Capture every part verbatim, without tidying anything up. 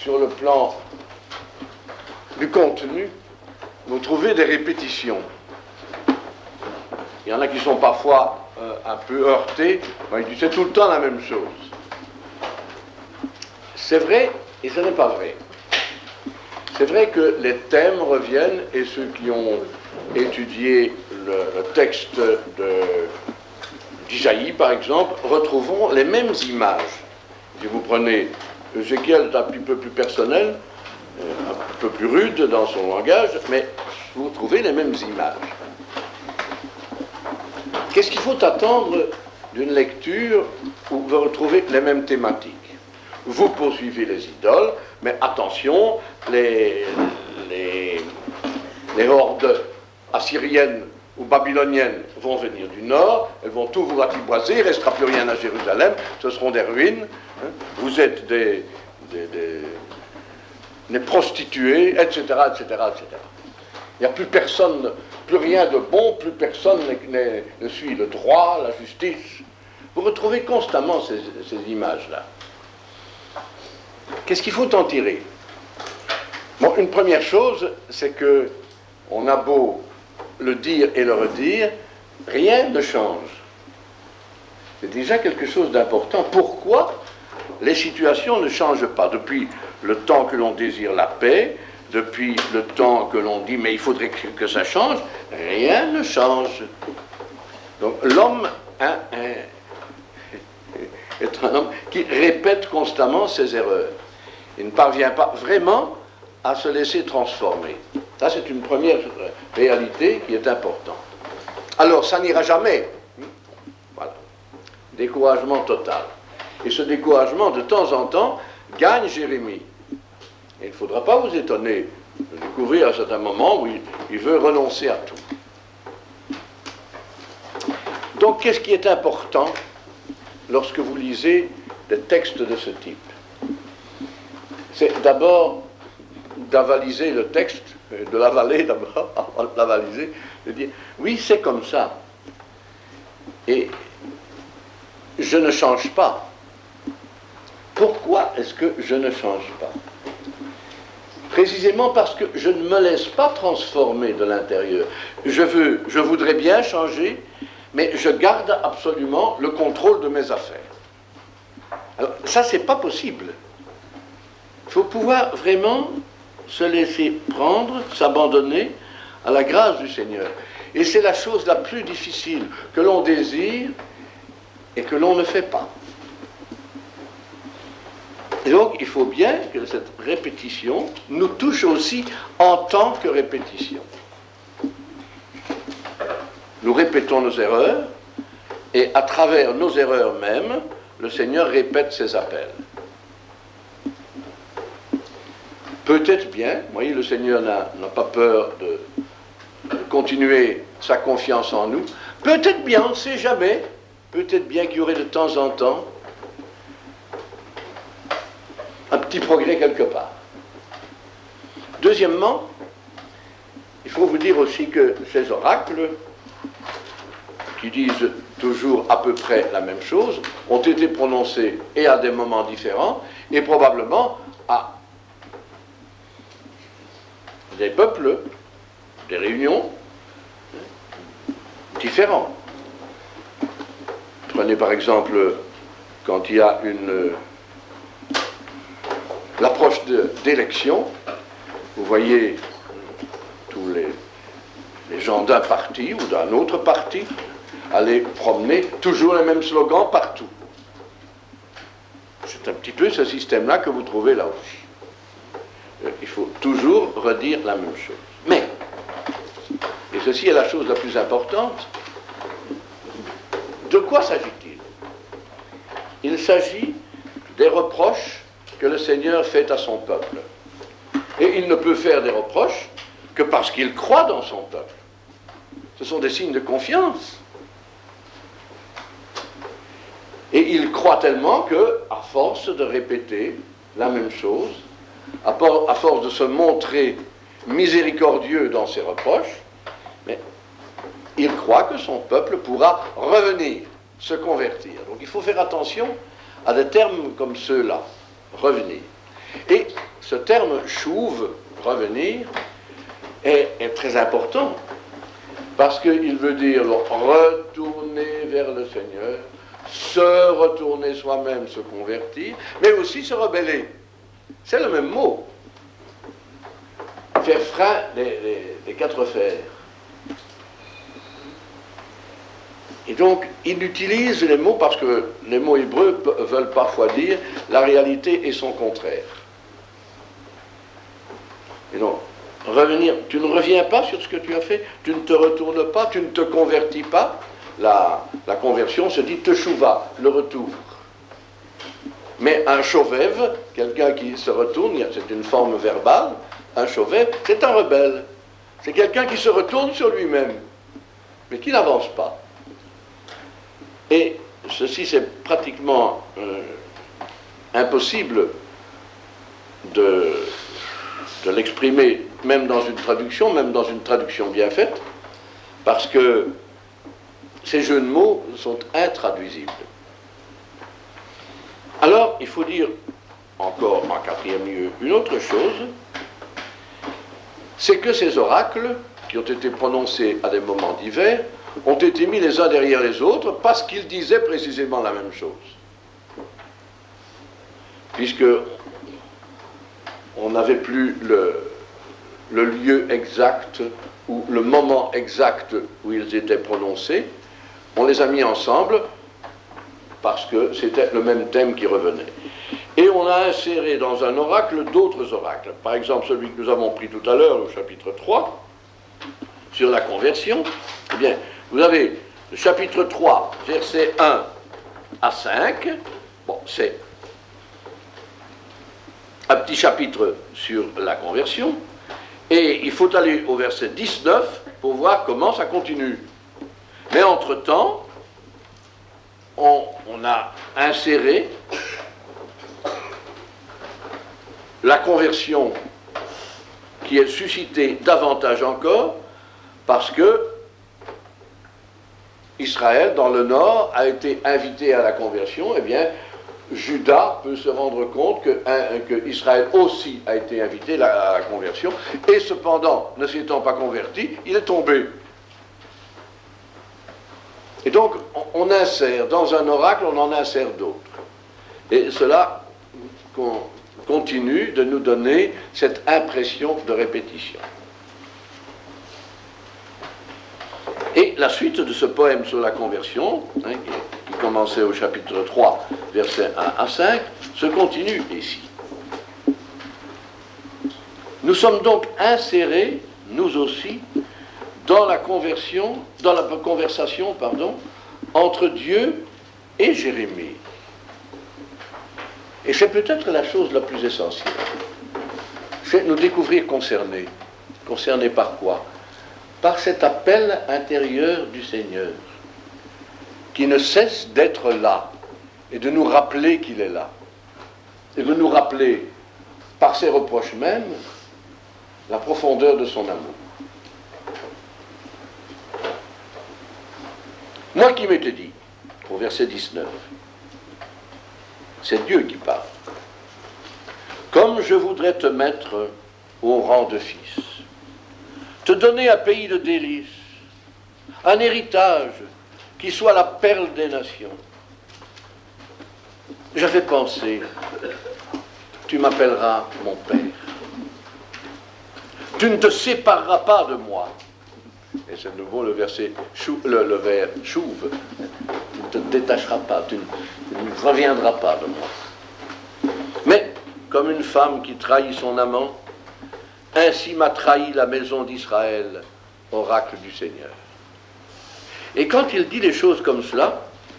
sur le plan du contenu, vous trouvez des répétitions. Il y en a qui sont parfois euh, un peu heurtés, ils disent c'est tout le temps la même chose. C'est vrai et ce n'est pas vrai. C'est vrai que les thèmes reviennent, et ceux qui ont étudié le, le texte d'Isaïe, par exemple, retrouveront les mêmes images. Si vous prenez Ézéchiel, c'est un petit peu plus personnel, un peu plus rude dans son langage, mais vous trouvez les mêmes images. Qu'est-ce qu'il faut attendre d'une lecture où vous retrouvez les mêmes thématiques? Vous poursuivez les idoles, mais attention, les, les, les hordes assyriennes ou babyloniennes vont venir du nord, elles vont tout vous ratiboiser, il ne restera plus rien à Jérusalem, ce seront des ruines, hein. Vous êtes des, des, des, des prostituées, et cetera, et cetera, et cetera. Il n'y a plus personne, plus rien de bon, plus personne ne, ne suit le droit, la justice. Vous retrouvez constamment ces, ces images-là. Qu'est-ce qu'il faut en tirer? Bon, une première chose, c'est que on a beau le dire et le redire, rien ne change. C'est déjà quelque chose d'important. Pourquoi les situations ne changent pas? Depuis le temps que l'on désire la paix, depuis le temps que l'on dit mais il faudrait que, que ça change, rien ne change. Donc l'homme hein, hein, est un homme qui répète constamment ses erreurs. Il ne parvient pas vraiment à se laisser transformer. Ça, c'est une première réalité qui est importante. Alors, ça n'ira jamais. Voilà. Découragement total. Et ce découragement, de temps en temps, gagne Jérémie. Et il ne faudra pas vous étonner de découvrir à certains moments où il, il veut renoncer à tout. Donc, qu'est-ce qui est important lorsque vous lisez des textes de ce type? C'est d'abord d'avaliser le texte, de l'avaler d'abord, avant de l'avaliser, de dire, oui, c'est comme ça. Et je ne change pas. Pourquoi est-ce que je ne change pas? Précisément parce que je ne me laisse pas transformer de l'intérieur. Je veux, je voudrais bien changer, mais je garde absolument le contrôle de mes affaires. Alors, ça, c'est pas possible. Il faut pouvoir vraiment se laisser prendre, s'abandonner à la grâce du Seigneur. Et c'est la chose la plus difficile que l'on désire et que l'on ne fait pas. Et donc, il faut bien que cette répétition nous touche aussi en tant que répétition. Nous répétons nos erreurs, et à travers nos erreurs mêmes, le Seigneur répète ses appels. Peut-être bien, vous voyez, le Seigneur n'a, n'a pas peur de, de continuer sa confiance en nous. Peut-être bien, on ne sait jamais, peut-être bien qu'il y aurait de temps en temps un petit progrès quelque part. Deuxièmement, il faut vous dire aussi que ces oracles, qui disent toujours à peu près la même chose, ont été prononcés et à des moments différents, et probablement à des peuples, des réunions différents. Prenez par exemple, quand il y a une l'approche de, d'élections, vous voyez tous les, les gens d'un parti ou d'un autre parti aller promener toujours les mêmes slogans partout. C'est un petit peu ce système-là que vous trouvez là aussi. Il faut toujours redire la même chose. Mais, et ceci est la chose la plus importante, de quoi s'agit-il? Il s'agit des reproches que le Seigneur fait à son peuple. Et il ne peut faire des reproches que parce qu'il croit dans son peuple. Ce sont des signes de confiance. Et il croit tellement que, à force de répéter la même chose, à, por- à force de se montrer miséricordieux dans ses reproches, mais il croit que son peuple pourra revenir, se convertir. Donc il faut faire attention à des termes comme ceux-là, revenir. Et ce terme chouve, revenir, est, est très important, parce qu'il veut dire retourner vers le Seigneur, se retourner soi-même, se convertir, mais aussi se rebeller. C'est le même mot. Faire frein les, les, les quatre fers. Et donc, il utilise les mots parce que les mots hébreux veulent parfois dire la réalité et son contraire. Et donc, revenir, tu ne reviens pas sur ce que tu as fait, tu ne te retournes pas, tu ne te convertis pas. La, la conversion se dit teshuva, le retour. Mais un shovev, quelqu'un qui se retourne, c'est une forme verbale, un shovev, c'est un rebelle. C'est quelqu'un qui se retourne sur lui-même, mais qui n'avance pas. Et ceci, c'est pratiquement euh, impossible de, de l'exprimer, même dans une traduction, même dans une traduction bien faite, parce que ces jeux de mots sont intraduisibles. Alors, il faut dire encore en quatrième lieu une autre chose, c'est que ces oracles, qui ont été prononcés à des moments divers, ont été mis les uns derrière les autres parce qu'ils disaient précisément la même chose. Puisque on n'avait plus le, le lieu exact ou le moment exact où ils étaient prononcés, on les a mis ensemble parce que c'était le même thème qui revenait. Et on a inséré dans un oracle d'autres oracles. Par exemple, celui que nous avons pris tout à l'heure, au chapitre trois, sur la conversion. Eh bien, vous avez le chapitre trois, versets un à cinq. Bon, c'est un petit chapitre sur la conversion. Et il faut aller au verset dix-neuf pour voir comment ça continue. Mais entre-temps, on, on a inséré la conversion qui est suscitée davantage encore parce que Israël, dans le nord, a été invité à la conversion. Eh bien, Juda peut se rendre compte que, un, que Israël aussi a été invité à la conversion, et cependant, ne s'étant pas converti, il est tombé. Et donc, on, on insère, dans un oracle, on en insère d'autres. Et cela con, continue de nous donner cette impression de répétition. Et la suite de ce poème sur la conversion, hein, qui, qui commençait au chapitre trois, versets un à cinq, se continue ici. Nous sommes donc insérés, nous aussi, dans la conversion, dans la conversation, pardon, entre Dieu et Jérémie. Et c'est peut-être la chose la plus essentielle. C'est nous découvrir concernés. Concernés par quoi ? Par cet appel intérieur du Seigneur, qui ne cesse d'être là, et de nous rappeler qu'il est là, et de nous rappeler, par ses reproches mêmes, la profondeur de son amour. Moi qui m'étais dit, au verset dix-neuf, c'est Dieu qui parle, comme je voudrais te mettre au rang de fils, te donner un pays de délices, un héritage qui soit la perle des nations. J'avais pensé, tu m'appelleras mon Père. Tu ne te sépareras pas de moi. Et c'est de nouveau le verset, chou, le, le vers chouve. Tu ne te détacheras pas, tu ne, tu ne reviendras pas de moi. Mais, comme une femme qui trahit son amant, ainsi m'a trahi la maison d'Israël, oracle du Seigneur. Et quand il dit des choses comme cela,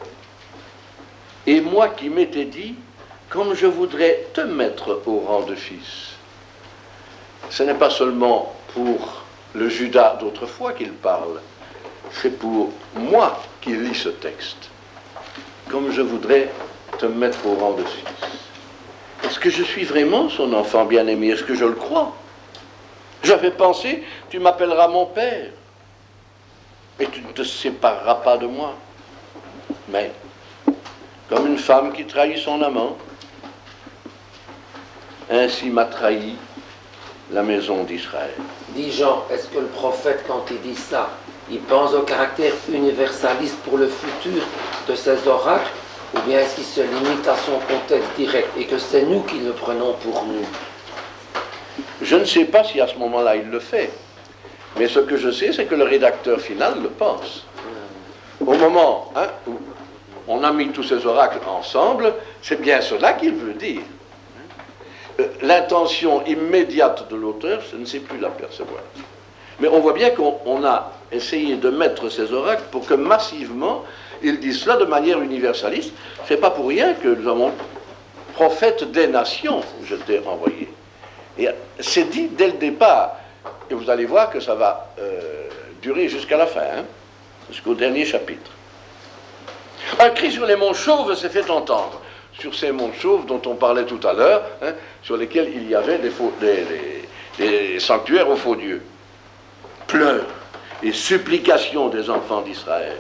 et moi qui m'étais dit, comme je voudrais te mettre au rang de fils, ce n'est pas seulement pour le Judas d'autrefois qu'il parle, c'est pour moi qui lis ce texte, comme je voudrais te mettre au rang de fils. Est-ce que je suis vraiment son enfant bien-aimé? Est-ce que je le crois? J'avais pensé, tu m'appelleras mon père, et tu ne te sépareras pas de moi. Mais, comme une femme qui trahit son amant, ainsi m'a trahi la maison d'Israël. Dis Jean, est-ce que le prophète, quand il dit ça, il pense au caractère universaliste pour le futur de ces oracles, ou bien est-ce qu'il se limite à son contexte direct et que c'est nous qui le prenons pour nous? Je ne sais pas si à ce moment-là il le fait, mais ce que je sais, c'est que le rédacteur final le pense. Au moment hein, où on a mis tous ces oracles ensemble, c'est bien cela qu'il veut dire. L'intention immédiate de l'auteur, je ne sais plus la percevoir. Mais on voit bien qu'on a essayé de mettre ces oracles pour que massivement, ils disent cela de manière universaliste. Ce n'est pas pour rien que nous avons prophète des nations, je t'ai envoyé. Et c'est dit dès le départ. Et vous allez voir que ça va euh, durer jusqu'à la fin, hein, jusqu'au dernier chapitre. Un cri sur les monts chauves s'est fait entendre. Sur ces monts chauves dont on parlait tout à l'heure, hein, sur lesquels il y avait des, faux, des, des, des sanctuaires aux faux dieux. Pleurs et supplications des enfants d'Israël.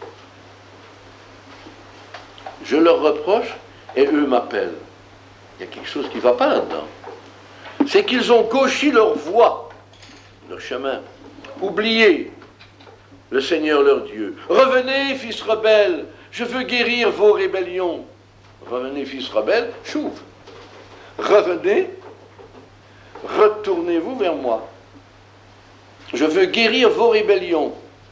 Je leur reproche et eux m'appellent. Il y a quelque chose qui ne va pas là-dedans. C'est qu'ils ont gauchi leur voie, leur chemin, oublié le Seigneur leur Dieu. Revenez, fils rebelles, je veux guérir vos rébellions. Revenez, fils rebelles, chouve. Revenez, retournez-vous vers moi. Je veux guérir vos rébellions.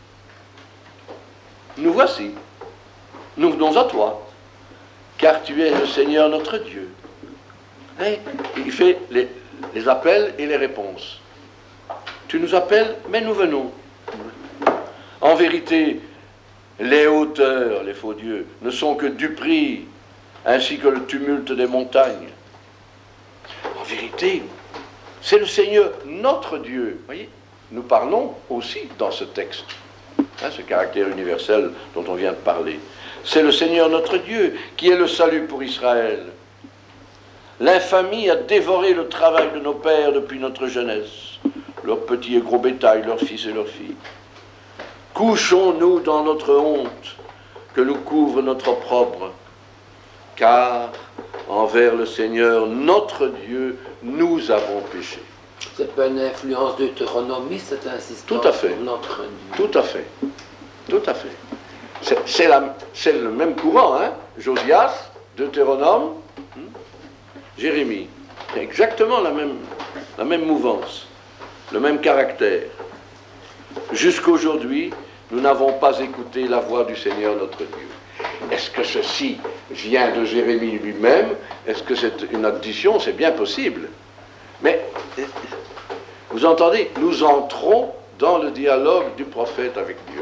Nous voici. Nous venons à toi, car tu es le Seigneur notre Dieu. Hein? Il fait les, les appels et les réponses. Tu nous appelles, mais nous venons. En vérité, les hauteurs, les faux dieux, ne sont que duperies, ainsi que le tumulte des montagnes. En vérité, c'est le Seigneur notre Dieu. Voyez, nous parlons aussi dans ce texte, hein, ce caractère universel dont on vient de parler. C'est le Seigneur notre Dieu qui est le salut pour Israël. L'infamie a dévoré le travail de nos pères depuis notre jeunesse, leurs petits et gros bétail, leurs fils et leurs filles. Couchons-nous dans notre honte, que nous couvre notre opprobre, car envers le Seigneur, notre Dieu, nous avons péché. C'est pas une influence deutéronomiste, cette insistance Tout à fait. sur notre Dieu. Tout à fait. Tout à fait. C'est, c'est, la, c'est le même courant, hein? Josias, Deutéronome, hein? Jérémie. C'est exactement la même, la même mouvance, le même caractère. Jusqu'aujourd'hui, nous n'avons pas écouté la voix du Seigneur notre Dieu. Est-ce que ceci vient de Jérémie lui-même? Est-ce que c'est une addition? C'est bien possible. Mais, vous entendez, nous entrons dans le dialogue du prophète avec Dieu.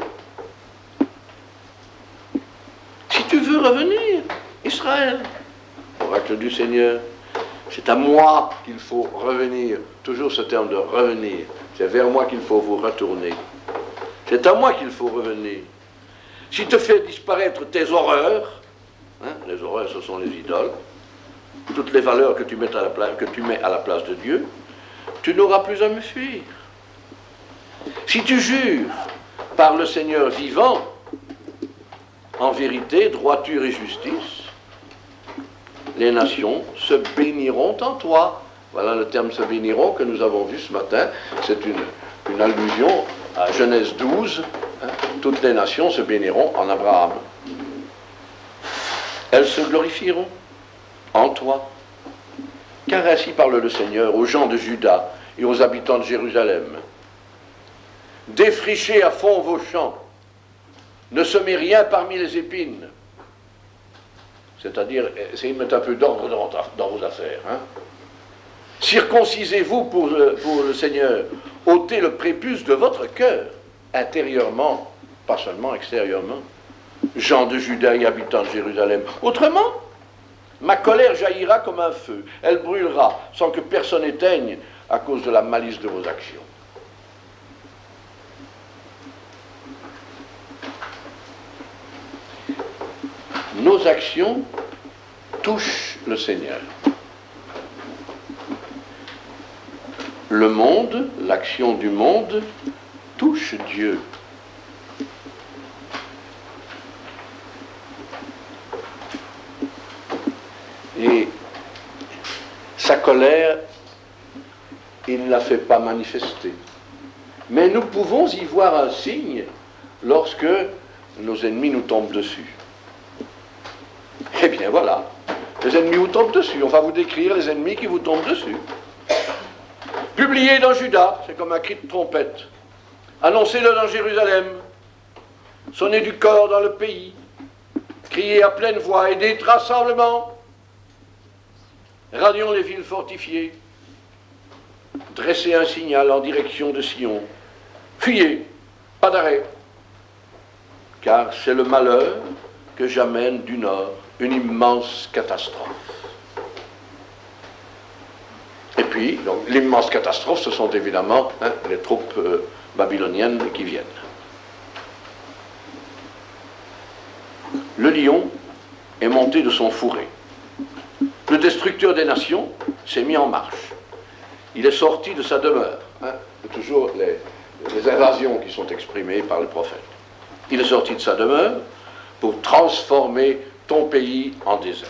Si tu veux revenir, Israël, oracle du Seigneur, c'est à moi qu'il faut revenir. Toujours ce terme de revenir. C'est vers moi qu'il faut vous retourner. C'est à moi qu'il faut revenir. Si tu fais disparaître tes horreurs, hein, les horreurs ce sont les idoles, toutes les valeurs que tu mets à la place, que tu mets à la place de Dieu, tu n'auras plus à me fuir. Si tu jures par le Seigneur vivant, en vérité, droiture et justice, les nations se béniront en toi. Voilà le terme se béniront que nous avons vu ce matin. C'est une, une allusion à Genèse douze. Hein, toutes les nations se béniront en Abraham. Elles se glorifieront en toi. Car ainsi parle le Seigneur aux gens de Juda et aux habitants de Jérusalem. Défrichez à fond vos champs. Ne semez rien parmi les épines. C'est-à-dire, essayez de mettre un peu d'ordre dans, dans vos affaires. Hein. Circoncisez-vous pour le, pour le Seigneur. ôtez le prépuce de votre cœur, intérieurement, pas seulement extérieurement. Gens de Juda et habitants de Jérusalem. Autrement, ma colère jaillira comme un feu. Elle brûlera sans que personne éteigne à cause de la malice de vos actions. Nos actions touchent le Seigneur. Le monde, l'action du monde, touche Dieu. Et ça colère, il ne la fait pas manifester. Mais nous pouvons y voir un signe lorsque nos ennemis nous tombent dessus. Eh bien voilà, les ennemis vous tombent dessus. On va vous décrire les ennemis qui vous tombent dessus. Publiez dans Juda, c'est comme un cri de trompette. Annoncez-le dans Jérusalem. Sonnez du cor dans le pays. Criez à pleine voix et dites rassemblement. Radions les villes fortifiées. Dressez un signal en direction de Sion. Fuyez, pas d'arrêt. Car c'est le malheur que j'amène du nord, une immense catastrophe. Et puis, donc, l'immense catastrophe, ce sont évidemment hein, les troupes euh, babyloniennes qui viennent. Le lion est monté de son fourré. Le destructeur des nations s'est mis en marche. Il est sorti de sa demeure. Hein, c'est toujours les, les invasions qui sont exprimées par le prophète. Il est sorti de sa demeure pour transformer ton pays en désert.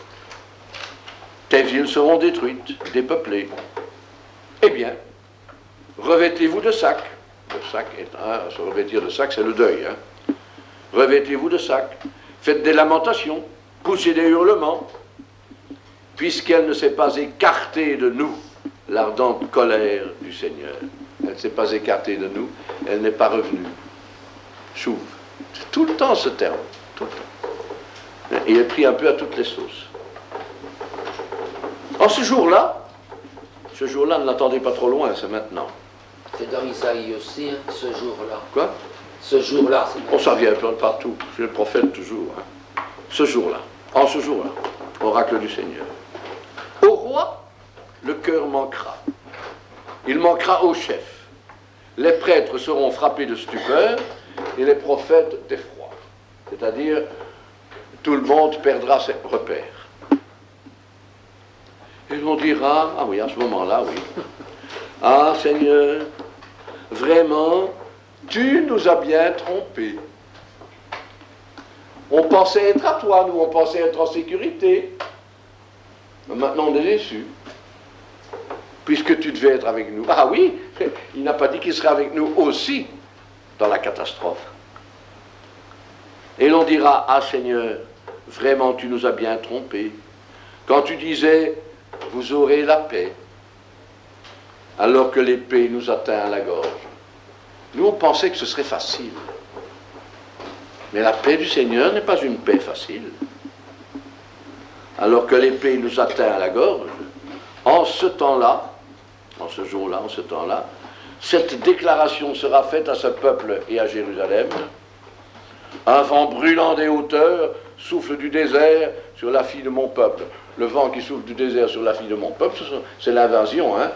Tes villes seront détruites, dépeuplées. Eh bien, revêtez-vous de sacs. Le sac est un, se revêtir de sac, c'est le deuil. Hein. Revêtez-vous de sacs. Faites des lamentations, poussez des hurlements, puisqu'elle ne s'est pas écartée de nous, l'ardente colère du Seigneur. Elle ne s'est pas écartée de nous, elle n'est pas revenue. Chouve. C'est tout le temps ce terme, tout le temps. Il est pris un peu à toutes les sauces. En ce jour-là, ce jour-là, ne l'attendez pas trop loin, c'est maintenant. C'est dans Isaïe aussi, hein, ce jour-là. Quoi? Ce jour-là, c'est maintenant. On s'en vient partout, c'est le prophète toujours. Hein. Ce jour-là, en ce jour-là, oracle du Seigneur. Au roi, le cœur manquera. Il manquera au chef. Les prêtres seront frappés de stupeur et les prophètes d'effroi. C'est-à-dire, tout le monde perdra ses repères. Et l'on dira, ah oui, à ce moment-là, oui. Ah Seigneur, vraiment, tu nous as bien trompés. On pensait être à toi, nous, on pensait être en sécurité. Mais maintenant, on est déçus. Puisque tu devais être avec nous. Ah oui, il n'a pas dit qu'il serait avec nous aussi dans la catastrophe. Et l'on dira, ah Seigneur, vraiment, tu nous as bien trompés. Quand tu disais, vous aurez la paix, alors que l'épée nous atteint à la gorge. Nous, on pensait que ce serait facile. Mais la paix du Seigneur n'est pas une paix facile. Alors que l'épée nous atteint à la gorge, en ce temps-là, en ce jour-là, en ce temps-là, cette déclaration sera faite à ce peuple et à Jérusalem. Un vent brûlant des hauteurs souffle du désert sur la fille de mon peuple. Le vent qui souffle du désert sur la fille de mon peuple, c'est l'invasion, hein.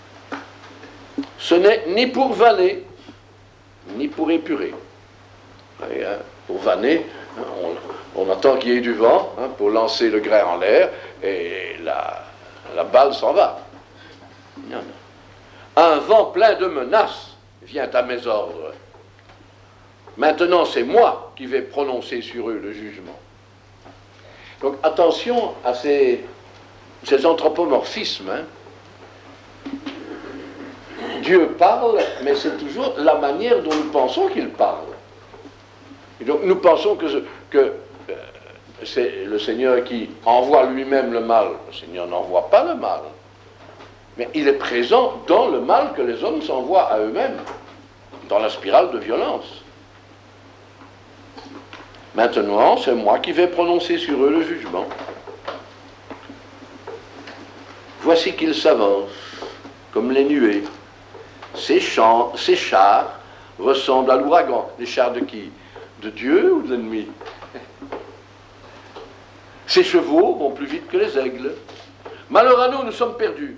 Ce n'est ni pour vanner, ni pour épurer. Et, hein, pour vanner, on, on attend qu'il y ait du vent hein, pour lancer le grain en l'air et la, la balle s'en va. Non, non. Un vent plein de menaces vient à mes ordres. Maintenant, c'est moi qui vais prononcer sur eux le jugement. Donc, attention à ces, ces anthropomorphismes. Hein. Dieu parle, mais c'est toujours la manière dont nous pensons qu'il parle. Et donc, nous pensons que, que euh, c'est le Seigneur qui envoie lui-même le mal. Le Seigneur n'envoie pas le mal. Mais il est présent dans le mal que les hommes s'envoient à eux-mêmes, dans la spirale de violence. Maintenant, c'est moi qui vais prononcer sur eux le jugement. Voici qu'ils s'avancent, comme les nuées. Ces, champs, ces chars ressemblent à l'ouragan. Les chars de qui? De Dieu ou de l'ennemi? Ces chevaux vont plus vite que les aigles. Malheur à nous, nous sommes perdus.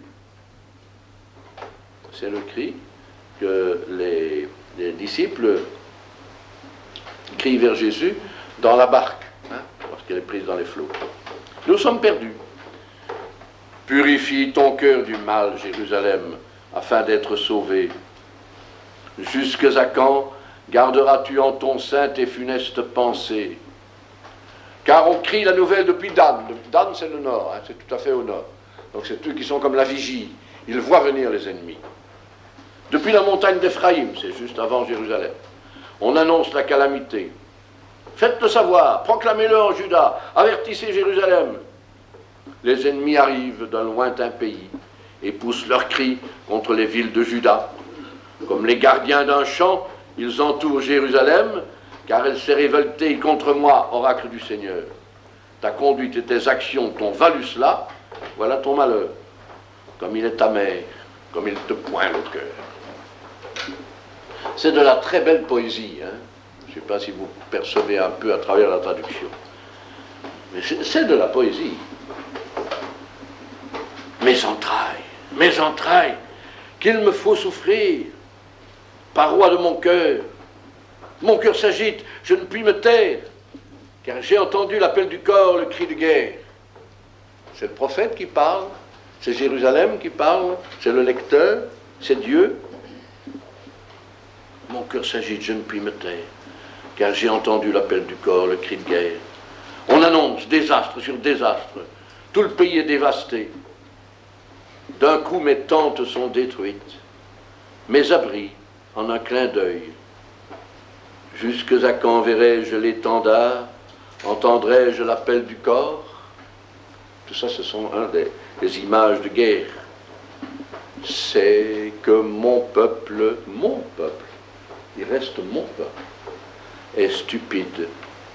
C'est le cri que les, les disciples crient vers Jésus dans la barque, hein, lorsqu'elle est prise dans les flots. Nous sommes perdus. Purifie ton cœur du mal, Jérusalem, afin d'être sauvé. Jusque à quand garderas-tu en ton sein tes funestes pensées? Car on crie la nouvelle depuis Dan. Dan, c'est le nord, hein, c'est tout à fait au nord. Donc c'est eux qui sont comme la vigie. Ils voient venir les ennemis. Depuis la montagne d'Éphraïm, c'est juste avant Jérusalem, on annonce la calamité. Faites-le savoir, proclamez-le en Juda, avertissez Jérusalem. Les ennemis arrivent d'un lointain pays et poussent leurs cris contre les villes de Juda. Comme les gardiens d'un champ, ils entourent Jérusalem, car elle s'est révoltée contre moi, oracle du Seigneur. Ta conduite et tes actions t'ont valu cela, voilà ton malheur. Comme il est amer, comme il te pointe le cœur. C'est de la très belle poésie, hein. Je ne sais pas si vous percevez un peu à travers la traduction. Mais c'est de la poésie. Mes entrailles, mes entrailles, qu'il me faut souffrir, parois de mon cœur. Mon cœur s'agite, je ne puis me taire, car j'ai entendu l'appel du corps, le cri de guerre. C'est le prophète qui parle, c'est Jérusalem qui parle, c'est le lecteur, c'est Dieu. Mon cœur s'agite, je ne puis me taire, car j'ai entendu l'appel du corps, le cri de guerre. On annonce désastre sur désastre, tout le pays est dévasté. D'un coup, mes tentes sont détruites, mes abris en un clin d'œil. Jusque à quand verrai-je l'étendard, entendrai-je l'appel du corps? Tout ça, ce sont hein, des, des images de guerre. C'est que mon peuple, mon peuple, il reste mon peuple, est stupide.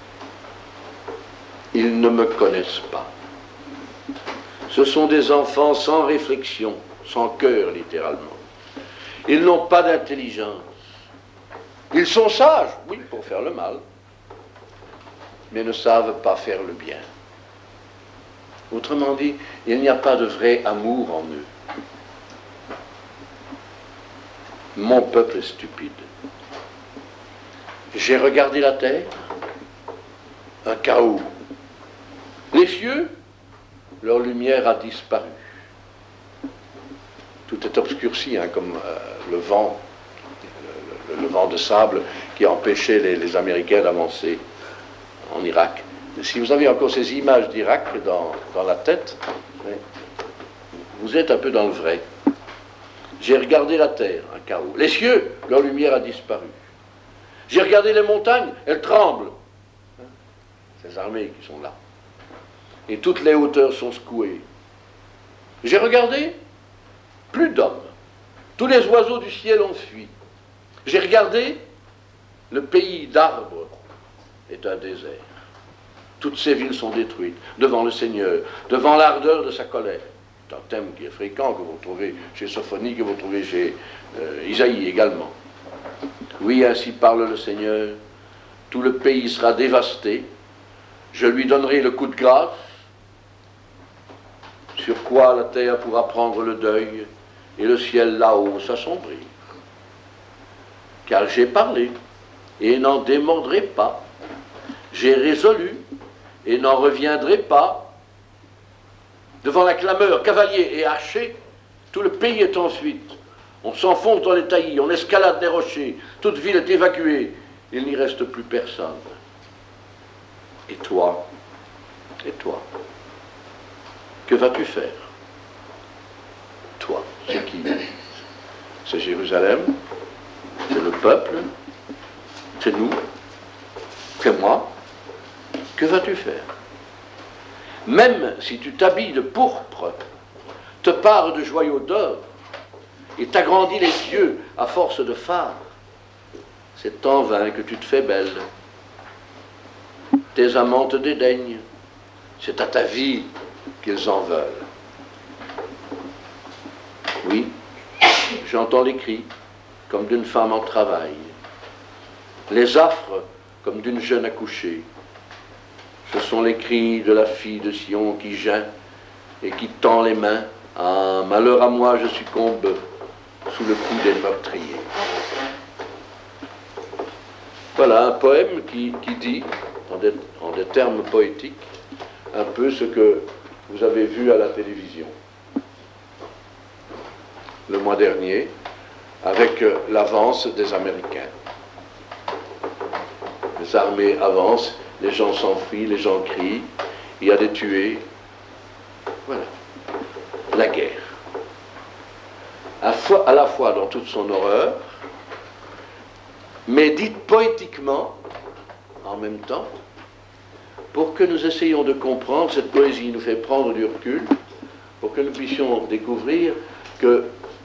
Ils ne me connaissent pas. Ce sont des enfants sans réflexion, sans cœur littéralement. Ils n'ont pas d'intelligence. Ils sont sages, oui, pour faire le mal, mais ne savent pas faire le bien. Autrement dit, il n'y a pas de vrai amour en eux. Mon peuple est stupide. J'ai regardé la terre, un chaos. Les cieux, leur lumière a disparu. Tout est obscurci, hein, comme euh, le vent, le, le, le vent de sable qui empêchait les, les Américains d'avancer en Irak. Si vous avez encore ces images d'Irak dans, dans la tête, vous êtes un peu dans le vrai. J'ai regardé la terre, un chaos. Les cieux, leur lumière a disparu. J'ai regardé les montagnes, elles tremblent. Ces armées qui sont là. Et toutes les hauteurs sont secouées. J'ai regardé, plus d'hommes. Tous les oiseaux du ciel ont fui. J'ai regardé, le pays d'arbres est un désert. Toutes ces villes sont détruites devant le Seigneur, devant l'ardeur de sa colère. C'est un thème qui est fréquent, que vous trouvez chez Sophonie, que vous trouvez chez euh, Isaïe également. Oui, ainsi parle le Seigneur, tout le pays sera dévasté, je lui donnerai le coup de grâce, sur quoi la terre pourra prendre le deuil, et le ciel là-haut s'assombrir. Car j'ai parlé, et n'en démordrai pas, j'ai résolu, et n'en reviendrai pas. Devant la clameur, cavaliers et archers, tout le pays est en fuite. On s'enfonce dans les taillis, on escalade les rochers, toute ville est évacuée, il n'y reste plus personne. Et toi, et toi, que vas-tu faire? Toi, c'est qui? C'est Jérusalem, c'est le peuple, c'est nous, c'est moi. Que vas-tu faire? Même si tu t'habilles de pourpre, te pares de joyaux d'or, et t'agrandis les yeux à force de phare, c'est en vain que tu te fais belle. Tes amants te dédaignent, c'est à ta vie qu'ils en veulent. Oui, j'entends les cris comme d'une femme en travail, les affres comme d'une jeune accouchée. Ce sont les cris de la fille de Sion qui geint et qui tend les mains. Ah, malheur à moi, je succombe sous le coup des meurtriers. Voilà un poème qui, qui dit, en des, en des termes poétiques, un peu ce que vous avez vu à la télévision le mois dernier, avec l'avance des Américains. Les armées avancent, les gens s'enfuient, les gens crient, il y a des tués. Voilà. la guerre. À, fois, à la fois dans toute son horreur, mais dite poétiquement en même temps, pour que nous essayions de comprendre, cette poésie nous fait prendre du recul, pour que nous puissions découvrir que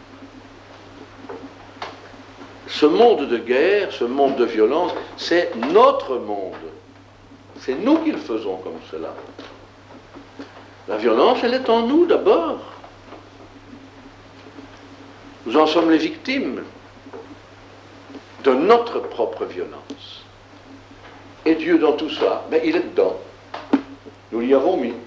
ce monde de guerre, ce monde de violence, c'est notre monde. C'est nous qui le faisons comme cela. La violence, elle est en nous d'abord. Nous en sommes les victimes de notre propre violence. Et Dieu, dans tout ça, ben, il est dedans. Nous l'y avons mis.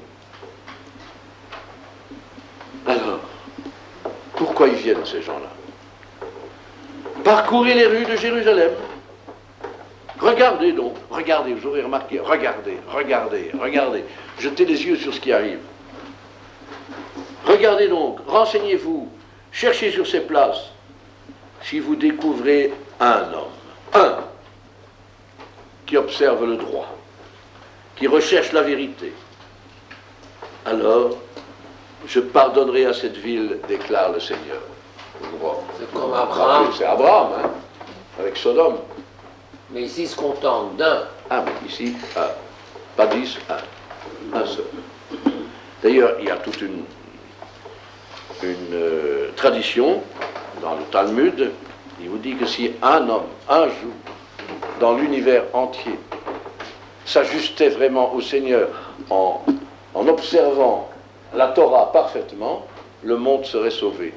Alors, pourquoi ils viennent, ces gens-là? Parcourez les rues de Jérusalem. Regardez donc, regardez, vous aurez remarqué, regardez, regardez, regardez. Jetez les yeux sur ce qui arrive. Regardez donc, renseignez-vous, cherchez sur ces places. Si vous découvrez un homme, un, qui observe le droit, qui recherche la vérité, alors je pardonnerai à cette ville, déclare le Seigneur. C'est comme Abraham. C'est Abraham, hein, avec Sodome. Mais ici, il se contente d'un. Ah, mais ici, un. Pas dix, un. Un seul. D'ailleurs, il y a toute une, une euh, tradition dans le Talmud. Il vous dit que si un homme, un jour, dans l'univers entier, s'ajustait vraiment au Seigneur en, en observant la Torah parfaitement, le monde serait sauvé.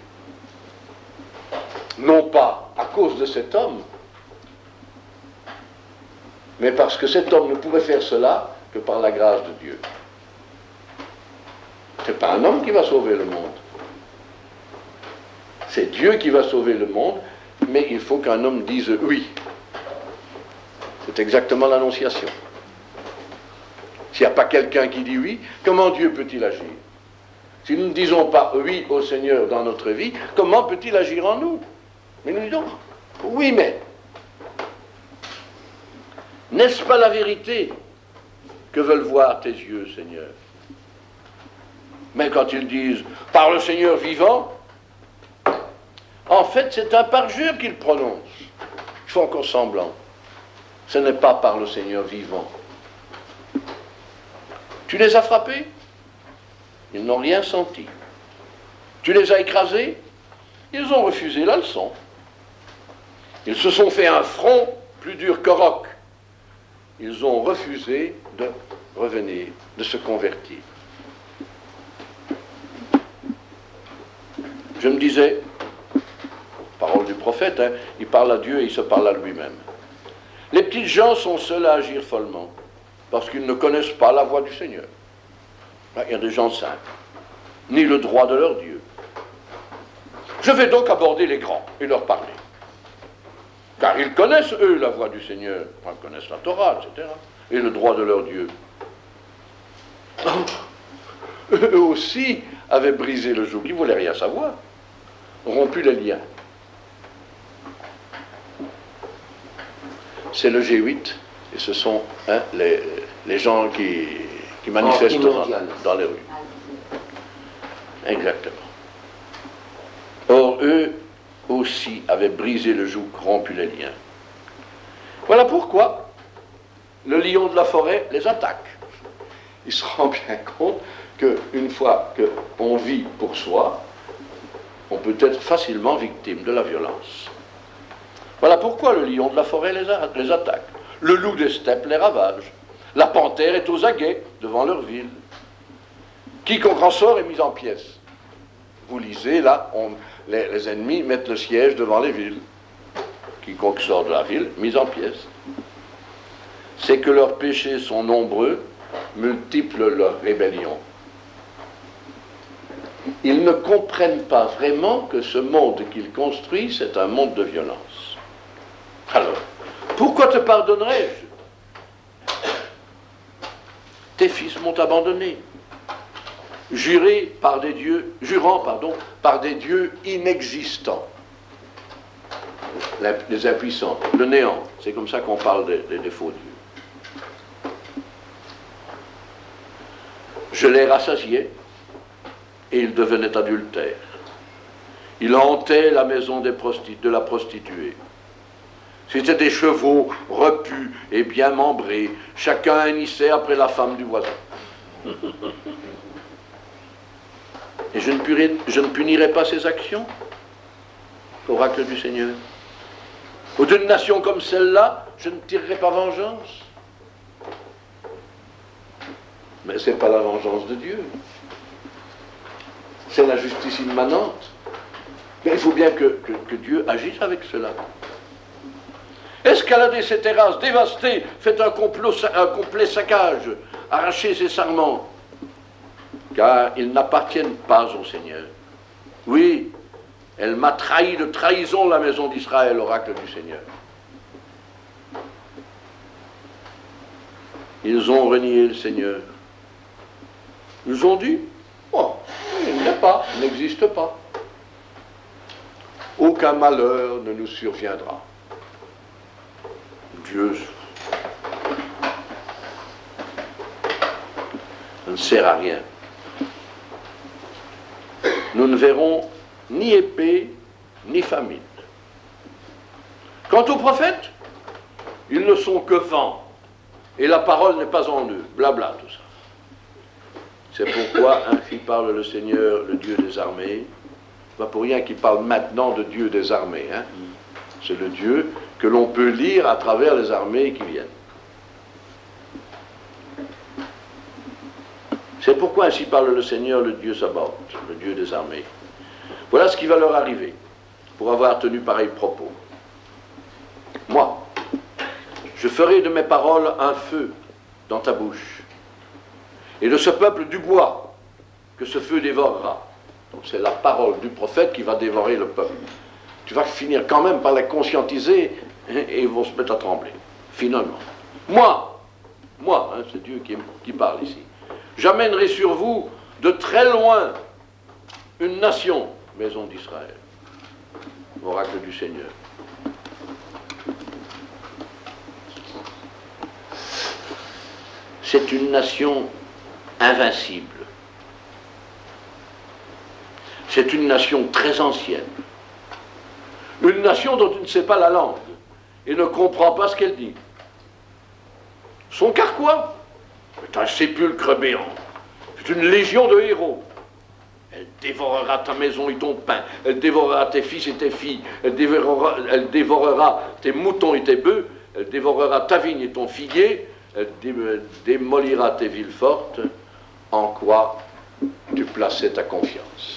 Non pas à cause de cet homme, mais parce que cet homme ne pourrait faire cela que par la grâce de Dieu. Ce n'est pas un homme qui va sauver le monde. C'est Dieu qui va sauver le monde, mais il faut qu'un homme dise oui. C'est exactement l'annonciation. S'il n'y a pas quelqu'un qui dit oui, comment Dieu peut-il agir? Si nous ne disons pas oui au Seigneur dans notre vie, comment peut-il agir en nous? Mais nous disons oui, mais n'est-ce pas la vérité que veulent voir tes yeux, Seigneur? Mais quand ils disent par le Seigneur vivant, en fait c'est un parjure qu'ils prononcent. Ils font encore semblant. Ce n'est pas par le Seigneur vivant. Tu les as frappés? Ils n'ont rien senti. Tu les as écrasés? Ils ont refusé la leçon. Ils se sont fait un front plus dur que roc. Ils ont refusé de revenir, de se convertir. Je me disais, parole du prophète, hein, il parle à Dieu et il se parle à lui-même. Les petites gens sont seuls à agir follement, parce qu'ils ne connaissent pas la voie du Seigneur. Il y a des gens simples, ni le droit de leur Dieu. Je vais donc aborder les grands et leur parler. Car ils connaissent, eux, la voie du Seigneur. Ils connaissent la Torah, et cetera. Et le droit de leur Dieu. Eux aussi avaient brisé le joug. Ils ne voulaient rien savoir. Rompu les liens. C'est le G huit. Et ce sont hein, les, les gens qui, qui manifestent dans, dans les rues. Exactement. Or, eux aussi avaient brisé le joug, rompu les liens. Voilà pourquoi le lion de la forêt les attaque. Il se rend bien compte qu'une fois qu'on vit pour soi, on peut être facilement victime de la violence. Voilà pourquoi le lion de la forêt les, a, les attaque. Le loup des steppes les ravage. La panthère est aux aguets devant leur ville. Quiconque en sort est mis en pièces. Vous lisez, là, on, les, les ennemis mettent le siège devant les villes. Quiconque sort de la ville, mis en pièces. C'est que leurs péchés sont nombreux, multiplient leurs rébellions. Ils ne comprennent pas vraiment que ce monde qu'ils construisent, c'est un monde de violence. Alors, pourquoi te pardonnerais-je? Tes fils m'ont abandonné. Juré par des dieux, jurant, pardon, par des dieux inexistants. Les impuissants, le néant, c'est comme ça qu'on parle des, des, des faux dieux. Je les rassasiais, et il devenait adultère. Il hantait la maison des prostit- de la prostituée. C'étaient des chevaux repus et bien membrés, chacun hennissait après la femme du voisin. Et je ne, punirai, je ne punirai pas ces actions, oracle du Seigneur. Ou d'une nation comme celle-là, je ne tirerai pas vengeance. Mais ce n'est pas la vengeance de Dieu. C'est la justice immanente. Mais il faut bien que, que, que Dieu agisse avec cela. Escalader ces terrasses, dévaster, fait un, complot, un complet saccage, arracher ses sarments, car ils n'appartiennent pas au Seigneur. Oui, elle m'a trahi de trahison, la maison d'Israël, oracle du Seigneur. Ils ont renié le Seigneur. Ils ont dit, oh, il n'est pas, il n'existe pas. Aucun malheur ne nous surviendra. Dieu, ça ne sert à rien. Nous ne verrons ni épée, ni famine. Quant aux prophètes, ils ne sont que vent, et la parole n'est pas en eux, blabla tout ça. C'est pourquoi ainsi parle le Seigneur, le Dieu des armées. Pas pour rien qu'il parle maintenant de Dieu des armées. Hein. C'est le Dieu que l'on peut lire à travers les armées qui viennent. C'est pourquoi ainsi parle le Seigneur, le Dieu Sabaoth, le Dieu des armées. Voilà ce qui va leur arriver pour avoir tenu pareil propos. Moi, je ferai de mes paroles un feu dans ta bouche, et de ce peuple du bois que ce feu dévorera. Donc c'est la parole du prophète qui va dévorer le peuple. Tu vas finir quand même par les conscientiser et ils vont se mettre à trembler, finalement. Moi, moi, hein, c'est Dieu qui, qui parle ici, j'amènerai sur vous de très loin une nation, maison d'Israël, oracle du Seigneur. C'est une nation invincible. C'est une nation très ancienne. Une nation dont tu ne sais pas la langue et ne comprends pas ce qu'elle dit. Son carquois est un sépulcre béant. C'est une légion de héros. Elle dévorera ta maison et ton pain. Elle dévorera tes fils et tes filles. Elle dévorera, elle dévorera tes moutons et tes bœufs. Elle dévorera ta vigne et ton figuier. Elle dé, démolira tes villes fortes. En quoi tu plaçais ta confiance?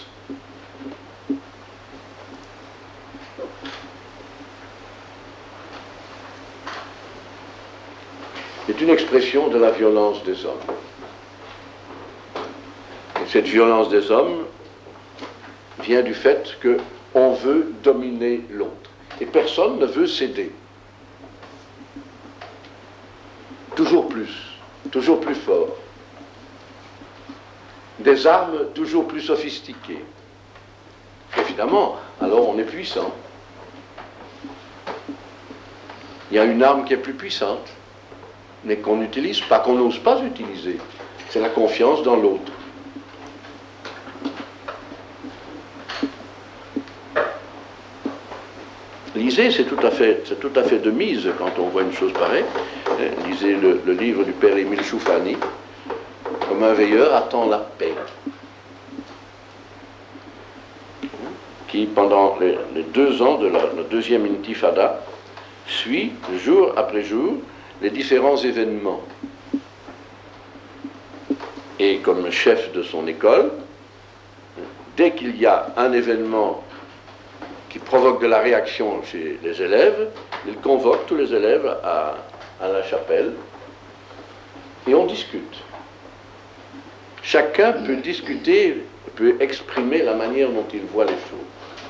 C'est une expression de la violence des hommes. Et cette violence des hommes vient du fait qu'on veut dominer l'autre. Et personne ne veut céder. Toujours plus, toujours plus fort. Des armes toujours plus sophistiquées. Évidemment, alors on est puissant. Il y a une arme qui est plus puissante, mais qu'on n'utilise pas, qu'on n'ose pas utiliser. C'est la confiance dans l'autre. Lisez, c'est tout à fait, c'est tout à fait de mise quand on voit une chose pareille. Lisez le, le livre du père Émile Choufani. Comme un veilleur attend la paix. Qui, pendant les, les deux ans de la, la deuxième intifada, suit jour après jour les différents événements. Et comme chef de son école, dès qu'il y a un événement qui provoque de la réaction chez les élèves, il convoque tous les élèves à, à la chapelle et on discute. Chacun peut discuter, peut exprimer la manière dont il voit les choses.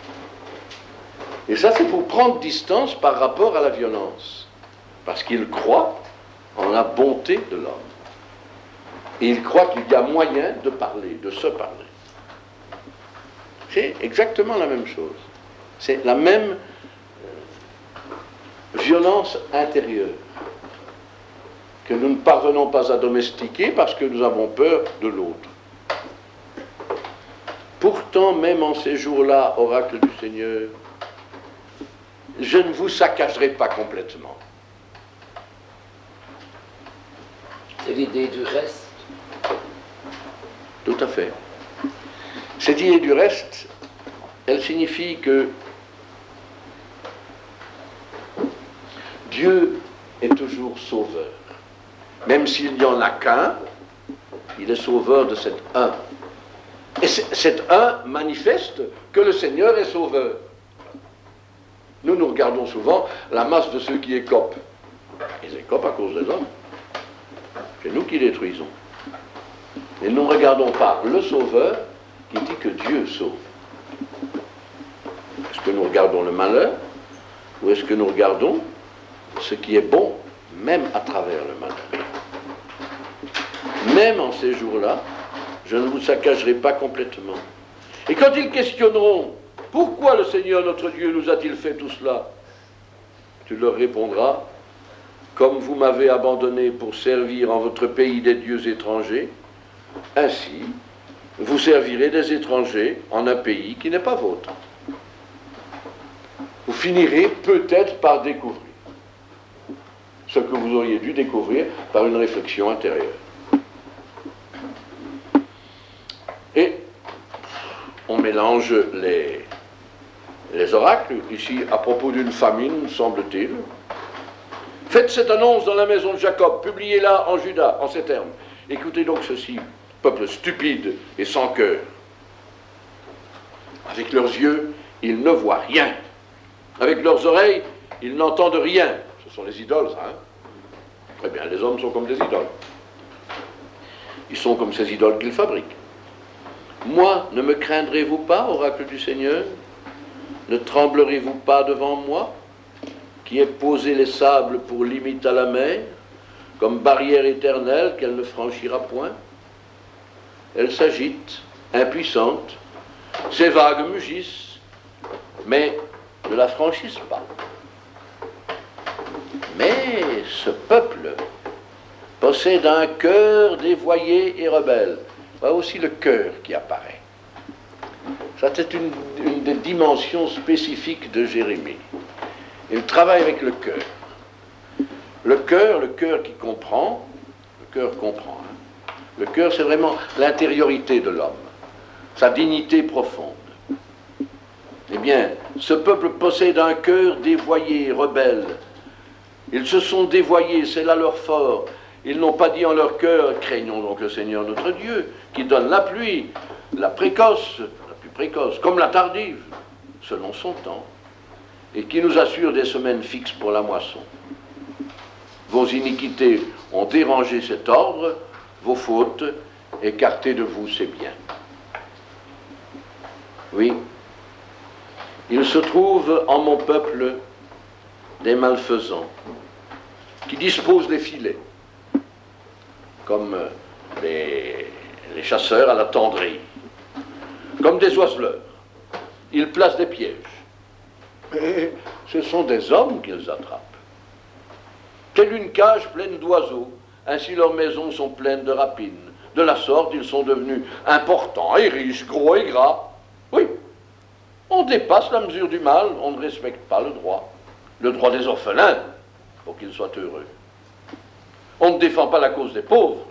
Et ça, c'est pour prendre distance par rapport à la violence. Parce qu'il croit en la bonté de l'homme. Et il croit qu'il y a moyen de parler, de se parler. C'est exactement la même chose. C'est la même violence intérieure que nous ne parvenons pas à domestiquer parce que nous avons peur de l'autre. Pourtant, même en ces jours-là, oracle du Seigneur, je ne vous saccagerai pas complètement. C'est l'idée du reste. Tout à fait. Cette idée du reste, elle signifie que Dieu est toujours sauveur. Même s'il n'y en a qu'un, il est sauveur de cet un. Et cet un manifeste que le Seigneur est sauveur. Nous, nous regardons souvent la masse de ceux qui écopent. Ils écopent à cause des hommes. C'est nous qui détruisons. Et nous ne regardons pas le Sauveur qui dit que Dieu sauve. Est-ce que nous regardons le malheur ou est-ce que nous regardons ce qui est bon, même à travers le malheur? Même en ces jours-là, je ne vous saccagerai pas complètement. Et quand ils questionneront, pourquoi le Seigneur notre Dieu nous a-t-il fait tout cela? Tu leur répondras, comme vous m'avez abandonné pour servir en votre pays des dieux étrangers, ainsi vous servirez des étrangers en un pays qui n'est pas vôtre. Vous finirez peut-être par découvrir ce que vous auriez dû découvrir par une réflexion intérieure. Et on mélange les, les oracles, ici à propos d'une famine, semble-t-il. Faites cette annonce dans la maison de Jacob, publiez-la en Juda, en ces termes. Écoutez donc ceci, peuple stupide et sans cœur. Avec leurs yeux, ils ne voient rien. Avec leurs oreilles, ils n'entendent rien. Ce sont les idoles, ça, hein? Très bien, les hommes sont comme des idoles. Ils sont comme ces idoles qu'ils fabriquent. Moi, ne me craindrez-vous pas, oracle du Seigneur? Ne tremblerez-vous pas devant moi, qui ai posé les sables pour limite à la mer, comme barrière éternelle qu'elle ne franchira point? Elle s'agite, impuissante, ses vagues mugissent, mais ne la franchissent pas. Mais ce peuple possède un cœur dévoyé et rebelle. Voilà aussi le cœur qui apparaît. Ça, c'est une, une des dimensions spécifiques de Jérémie. Il travaille avec le cœur. Le cœur, le cœur qui comprend, le cœur comprend. Hein. Le cœur, c'est vraiment l'intériorité de l'homme, sa dignité profonde. Eh bien, ce peuple possède un cœur dévoyé, rebelle. Ils se sont dévoyés, c'est là leur fort. Ils n'ont pas dit en leur cœur, craignons donc le Seigneur notre Dieu, qui donne la pluie, la précoce, la plus précoce, comme la tardive, selon son temps, et qui nous assure des semaines fixes pour la moisson. Vos iniquités ont dérangé cet ordre, vos fautes, écartez de vous ces biens. Oui, il se trouve en mon peuple des malfaisants, qui disposent des filets, comme les, les chasseurs à la tendrie, comme des oiseleurs. Ils placent des pièges. Mais ce sont des hommes qu'ils attrapent. Telle une cage pleine d'oiseaux, ainsi leurs maisons sont pleines de rapines. De la sorte, ils sont devenus importants et riches, gros et gras. Oui, on dépasse la mesure du mal, on ne respecte pas le droit. Le droit des orphelins, pour qu'ils soient heureux. On ne défend pas la cause des pauvres.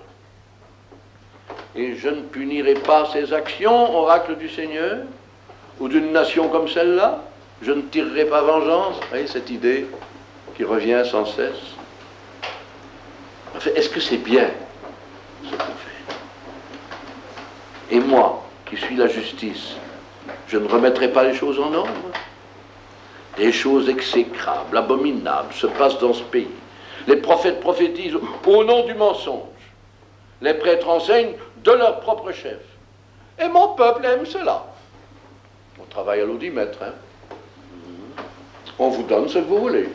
Et je ne punirai pas ces actions, oracle du Seigneur, ou d'une nation comme celle-là. Je ne tirerai pas vengeance. Vous voyez cette idée qui revient sans cesse. Enfin, est-ce que c'est bien ce qu'on fait? Et moi, qui suis la justice, je ne remettrai pas les choses en ordre? Des choses exécrables, abominables se passent dans ce pays. Les prophètes prophétisent au nom du mensonge. Les prêtres enseignent de leur propre chef. Et mon peuple aime cela. On travaille à l'audimètre, hein. On vous donne ce que vous voulez.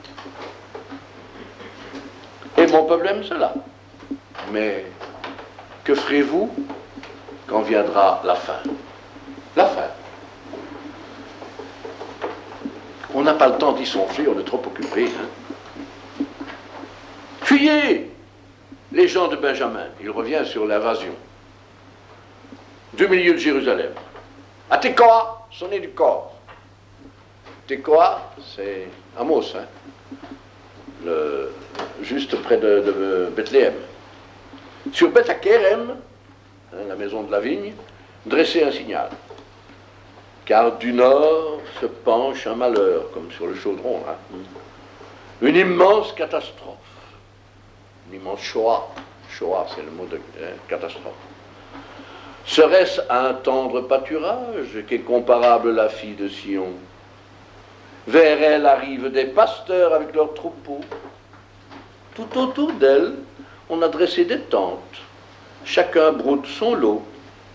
Et mon peuple aime cela. Mais que ferez-vous quand viendra la fin? La fin. On n'a pas le temps d'y songer, on est trop occupé. Hein. Fuyez les gens de Benjamin. Il revient sur l'invasion du milieu de Jérusalem. À Tekoa, sonnez du corps. Tekoa, c'est Amos, hein, le, juste près de, de Bethléem. Sur Beth Akerem, hein, la maison de la vigne, dressez un signal. Car du nord se penche un malheur, comme sur le chaudron, là. Une immense catastrophe. Une immense Shoah. Shoah, c'est le mot de hein, catastrophe. Serait-ce à un tendre pâturage qu'est comparable la fille de Sion? Vers elle arrivent des pasteurs avec leurs troupeaux. Tout autour d'elle, on a dressé des tentes. Chacun broute son lot.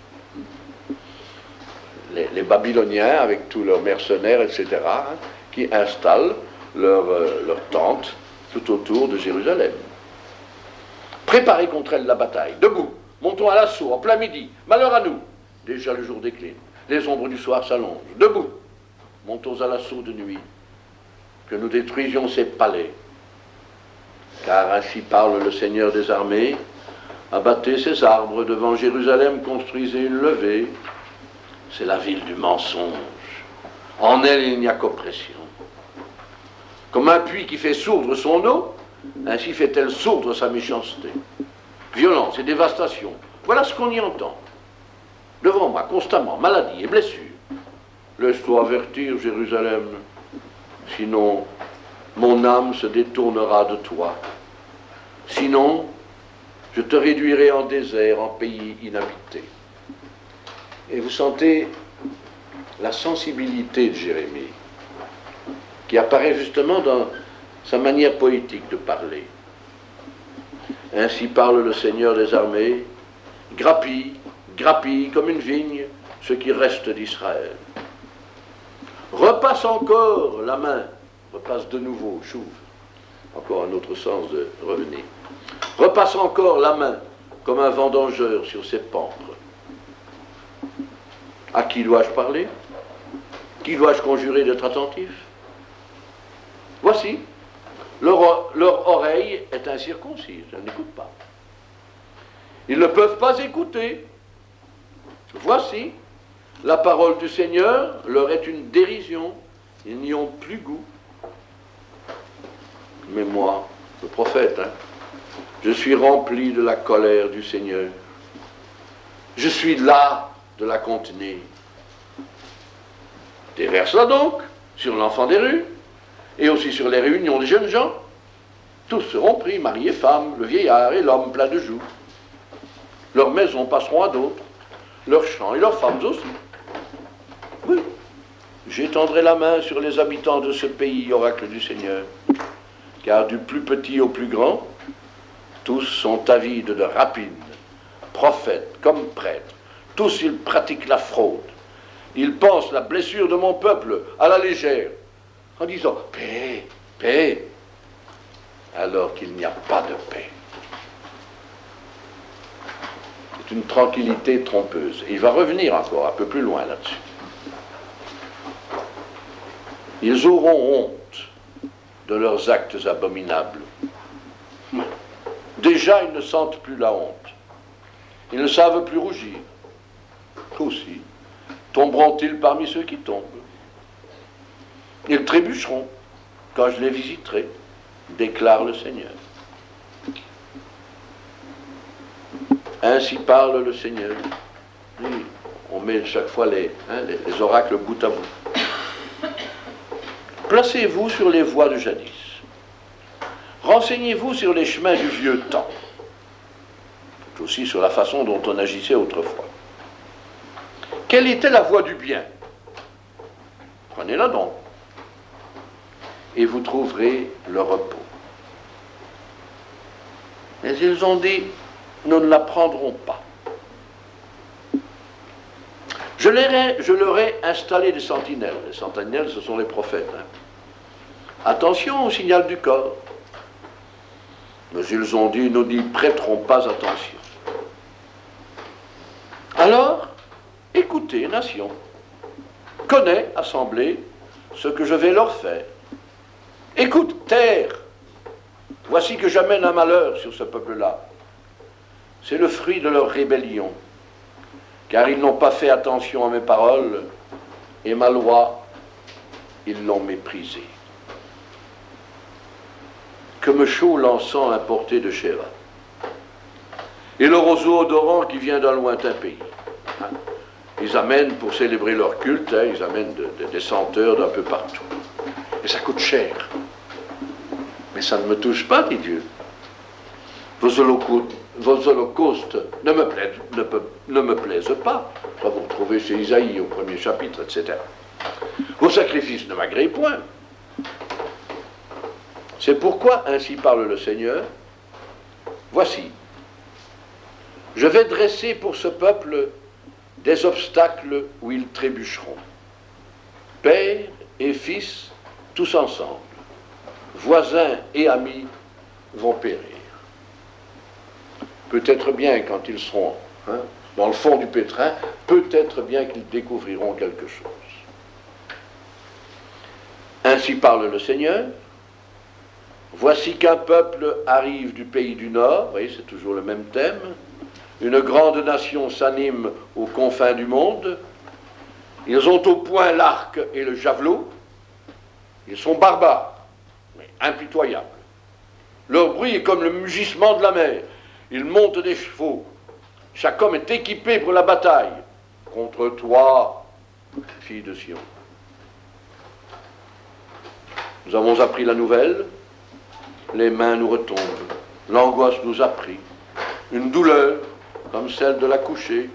Les, les Babyloniens, avec tous leurs mercenaires, et cetera, hein, qui installent leurs euh, leur tentes tout autour de Jérusalem. Préparez contre elle la bataille. Debout, montons à l'assaut, en plein midi. Malheur à nous. Déjà le jour décline. Les ombres du soir s'allongent. Debout, montons à l'assaut de nuit. Que nous détruisions ces palais. Car ainsi parle le Seigneur des armées. Abattez ces arbres, devant Jérusalem construisez une levée. C'est la ville du mensonge. En elle, il n'y a qu'oppression. Comme un puits qui fait sourdre son eau, ainsi fait-elle sourdre sa méchanceté. Violence et dévastation, voilà ce qu'on y entend. Devant moi, constamment, maladie et blessures. Laisse-toi avertir, Jérusalem, sinon mon âme se détournera de toi. Sinon, je te réduirai en désert, en pays inhabité. Et vous sentez la sensibilité de Jérémie, qui apparaît justement dans sa manière poétique de parler. Ainsi parle le Seigneur des armées, grappille, grappille comme une vigne, ce qui reste d'Israël. Repasse encore la main, repasse de nouveau, chouve, encore un autre sens de revenir. Repasse encore la main, comme un vendangeur sur ses pampres. À qui dois-je parler? Qui dois-je conjurer d'être attentif? Voici, leur, leur oreille est incirconcise, elle n'écoute pas. Ils ne peuvent pas écouter. Voici, la parole du Seigneur leur est une dérision, ils n'y ont plus goût. Mais moi, le prophète, hein, je suis rempli de la colère du Seigneur. Je suis là de la contenir. Déverse-la donc sur l'enfant des rues, et aussi sur les réunions des jeunes gens. Tous seront pris, mari et femme, le vieillard et l'homme plein de joues. Leurs maisons passeront à d'autres, leurs champs et leurs femmes aussi. Oui, j'étendrai la main sur les habitants de ce pays, oracle du Seigneur, car du plus petit au plus grand, tous sont avides de rapines, prophètes comme prêtres, tous ils pratiquent la fraude. Ils pensent la blessure de mon peuple à la légère, en disant « paix, paix », alors qu'il n'y a pas de paix. C'est une tranquillité trompeuse. Et il va revenir encore un peu plus loin là-dessus. Ils auront honte de leurs actes abominables. Déjà, ils ne sentent plus la honte. Ils ne savent plus rougir. Aussi, tomberont-ils parmi ceux qui tombent? Ils trébucheront quand je les visiterai, déclare le Seigneur. Ainsi parle le Seigneur. Oui, on met chaque fois les, hein, les, les oracles bout à bout. Placez-vous sur les voies de jadis. Renseignez-vous sur les chemins du vieux temps. Tout aussi sur la façon dont on agissait autrefois. Quelle était la voie du bien? Prenez-la donc. Et vous trouverez le repos. Mais ils ont dit, nous ne la prendrons pas. Je leur ai, je leur ai installé des sentinelles. Les sentinelles, ce sont les prophètes. Hein. Attention au signal du corps. Mais ils ont dit, nous n'y prêterons pas attention. Alors, écoutez, nation, connais, assemblée, ce que je vais leur faire. Écoute, terre, voici que j'amène un malheur sur ce peuple-là. C'est le fruit de leur rébellion. car ils n'ont pas fait attention à mes paroles, et ma loi, ils l'ont méprisée. Comme chaud l'encens importé de Sheva, et le roseau odorant qui vient d'un lointain pays. Hein? Ils amènent, pour célébrer leur culte, hein, ils amènent de, de, des senteurs d'un peu partout. Et ça coûte cher. Mais ça ne me touche pas, dit Dieu. Vos holocaustes, vos holocaustes ne, me plaisent, ne, ne me plaisent pas. Ça vous retrouvez chez Isaïe au premier chapitre, et cetera. Vos sacrifices ne m'agréent point. C'est pourquoi, ainsi parle le Seigneur, voici, je vais dresser pour ce peuple des obstacles où ils trébucheront. Père et fils, tous ensemble, voisins et amis vont périr. Peut-être bien quand ils seront hein, dans le fond du pétrin, peut-être bien qu'ils découvriront quelque chose. Ainsi parle le Seigneur. Voici qu'un peuple arrive du pays du Nord, vous voyez, c'est toujours le même thème. Une grande nation s'anime aux confins du monde. Ils ont au poing l'arc et le javelot. Ils sont barbares, mais impitoyables. Leur bruit est comme le mugissement de la mer. Ils montent des chevaux. Chaque homme est équipé pour la bataille. Contre toi, fille de Sion. Nous avons appris la nouvelle. Les mains nous retombent. L'angoisse nous a pris. Une douleur, comme celle de l'accoucher.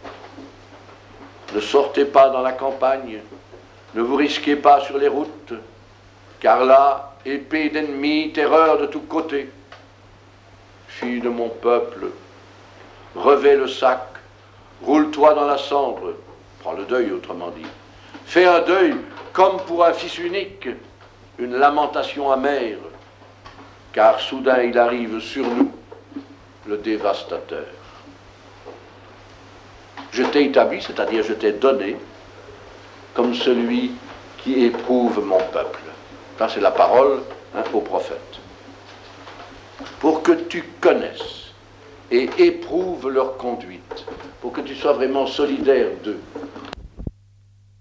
Ne sortez pas dans la campagne. Ne vous risquez pas sur les routes. Car là, épée d'ennemi, terreur de tous côtés. Fille de mon peuple, revêt le sac, roule-toi dans la cendre, prends le deuil autrement dit. Fais un deuil comme pour un fils unique, une lamentation amère, car soudain il arrive sur nous, le dévastateur. Je t'ai établi, c'est-à-dire je t'ai donné, comme celui qui éprouve mon peuple. Ça c'est la parole hein, au prophète. Pour que tu connaisses et éprouves leur conduite, pour que tu sois vraiment solidaire d'eux,